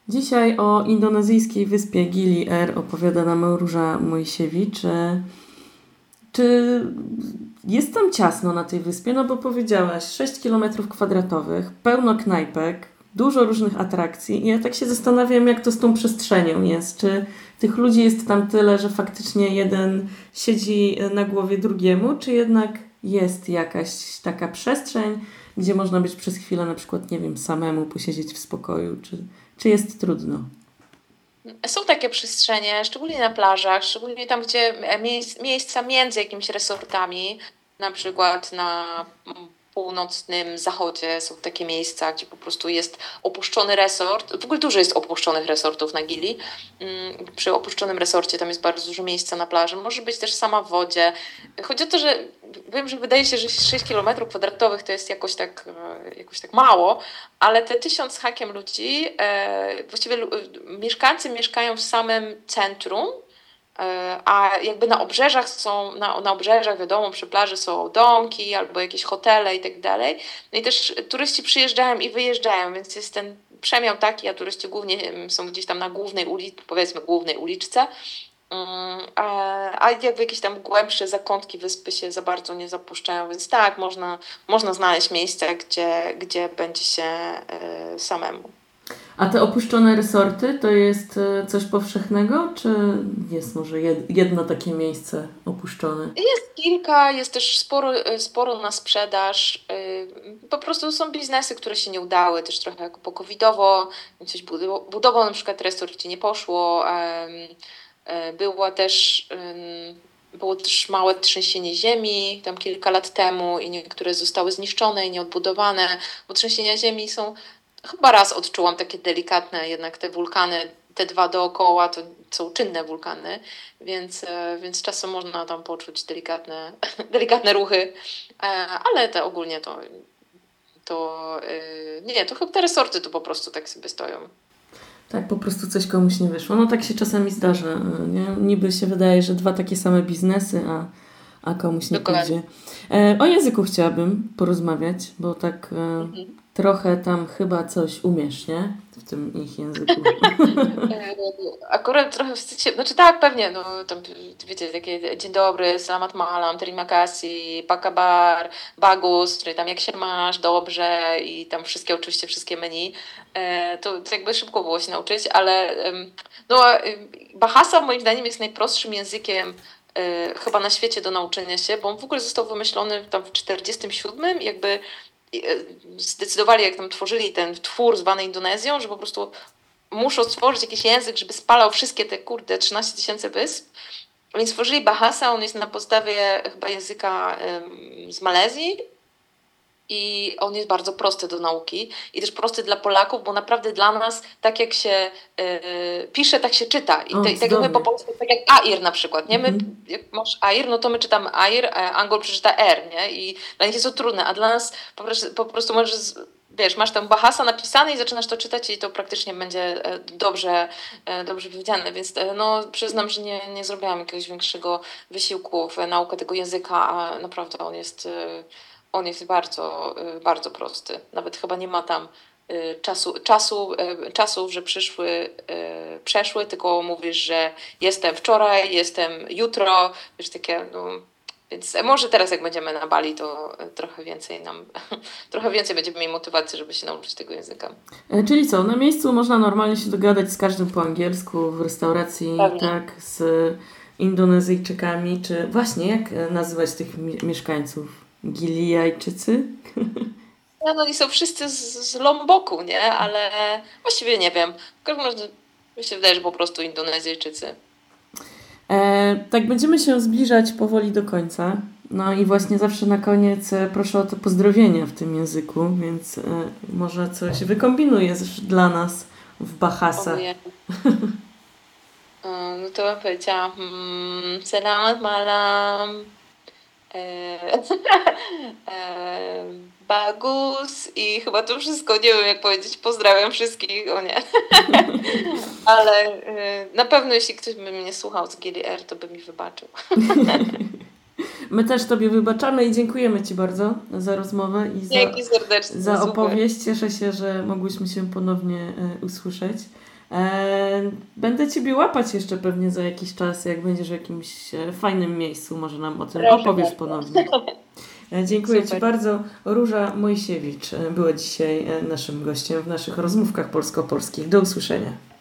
Dzisiaj o indonezyjskiej wyspie Gili Air opowiada nam Róża Mojsiewicz. Czy jest tam ciasno na tej wyspie? No bo powiedziałaś, 6 km², pełno knajpek, dużo różnych atrakcji i ja tak się zastanawiam, jak to z tą przestrzenią jest. Czy tych ludzi jest tam tyle, że faktycznie jeden siedzi na głowie drugiemu, czy jednak jest jakaś taka przestrzeń, gdzie można być przez chwilę na przykład, nie wiem, samemu posiedzieć w spokoju, czy jest trudno? Są takie przestrzenie, szczególnie na plażach, szczególnie tam, gdzie miejsca między jakimiś resortami, na przykład na północnym zachodzie są takie miejsca, gdzie po prostu jest opuszczony resort. W ogóle dużo jest opuszczonych resortów na Gili. Przy opuszczonym resorcie tam jest bardzo dużo miejsca na plaży. Może być też sama w wodzie. Chodzi o to, że wiem, że wydaje się, że 6 km² to jest jakoś tak mało, ale te 1000 z hakiem ludzi, właściwie mieszkańcy mieszkają w samym centrum, a jakby na obrzeżach są, na obrzeżach wiadomo, przy plaży są domki albo jakieś hotele i tak dalej. No i też turyści przyjeżdżają i wyjeżdżają, więc jest ten przemiał taki, a turyści głównie są gdzieś tam na głównej ulicy, powiedzmy głównej uliczce, a jakby jakieś tam głębsze zakątki wyspy się za bardzo nie zapuszczają, więc tak, można znaleźć miejsca, gdzie będzie się samemu. A te opuszczone resorty to jest coś powszechnego, czy jest może jedno takie miejsce opuszczone? Jest kilka, jest też sporo na sprzedaż. Po prostu są biznesy, które się nie udały, też trochę jako po-covidowo, coś budował na przykład resort, gdzie nie poszło. Było też, było też małe trzęsienie ziemi tam kilka lat temu i niektóre zostały zniszczone i nieodbudowane, bo trzęsienia ziemi są, chyba raz odczułam takie delikatne, jednak te wulkany, te dwa dookoła to są czynne wulkany, więc czasem można tam poczuć delikatne, delikatne ruchy, ale to ogólnie nie, to chyba te resorty to po prostu tak sobie stoją. Tak, po prostu coś komuś nie wyszło. No tak się czasami zdarza, nie? Niby się wydaje, że dwa takie same biznesy, a komuś nie Dokładnie. pójdzie. O języku chciałabym porozmawiać, bo tak trochę tam chyba coś umiesz, nie? W tym ich języku. Akurat trochę wstyd się, znaczy tak, pewnie, no tam wiecie, takie dzień dobry, salamat malam, terima kasih, apa kabar, bagus, czyli tam jak się masz, dobrze i tam oczywiście wszystkie menu, to jakby szybko było się nauczyć, ale Bahasa moim zdaniem jest najprostszym językiem chyba na świecie do nauczenia się, bo on w ogóle został wymyślony tam w 47, jakby zdecydowali, jak tam tworzyli ten twór zwany Indonezją, że po prostu muszą stworzyć jakiś język, żeby spalał wszystkie te 13 000 wysp. Więc stworzyli Bahasa, on jest na podstawie chyba języka z Malezji i on jest bardzo prosty do nauki i też prosty dla Polaków, bo naprawdę dla nas tak jak się pisze, tak się czyta. I tak jak my po polsku, tak jak Air na przykład, nie? My, jak masz Air, no to my czytamy Air, a Angol przeczyta R, nie? I dla nich jest to trudne, a dla nas po prostu możesz, wiesz, masz tam Bahasa napisane i zaczynasz to czytać i to praktycznie będzie dobrze powiedziane, więc no przyznam, że nie zrobiłam jakiegoś większego wysiłku w naukę tego języka, a naprawdę on jest bardzo, bardzo prosty. Nawet chyba nie ma tam czasów, że przeszły, tylko mówisz, że jestem wczoraj, jestem jutro, wiesz, takie, no, więc może teraz jak będziemy na Bali, to trochę więcej będziemy mieli motywacji, żeby się nauczyć tego języka. Czyli co, na miejscu można normalnie się dogadać z każdym po angielsku, w restauracji, Pewnie. tak, z Indonezyjczykami, czy właśnie jak nazywać tych mieszkańców? Gilijajczycy? No, oni są wszyscy z Lomboku, nie? Ale właściwie nie wiem. W każdym razie mi się wydaje, że po prostu Indonezyjczycy. Tak, będziemy się zbliżać powoli do końca. No i właśnie zawsze na koniec proszę o to pozdrowienia w tym języku, więc może coś wykombinuję dla nas w Bahasa. No to bym powiedziała Selamat malam, bagus i chyba to wszystko. Nie wiem jak powiedzieć. Pozdrawiam wszystkich, o nie. Ale na pewno jeśli ktoś by mnie słuchał z Gili Air, to by mi wybaczył. My też Tobie wybaczamy i dziękujemy Ci bardzo za rozmowę i Dzięki serdecznie. za opowieść. Cieszę się, że mogłyśmy się ponownie usłyszeć. Będę Ciebie łapać jeszcze pewnie za jakiś czas, jak będziesz w jakimś fajnym miejscu, może nam o tym Proszę opowiesz bardzo. ponownie. Dziękuję Ci Super. bardzo. Róża Mojsiewicz była dzisiaj naszym gościem w naszych rozmówkach polsko-polskich. Do usłyszenia.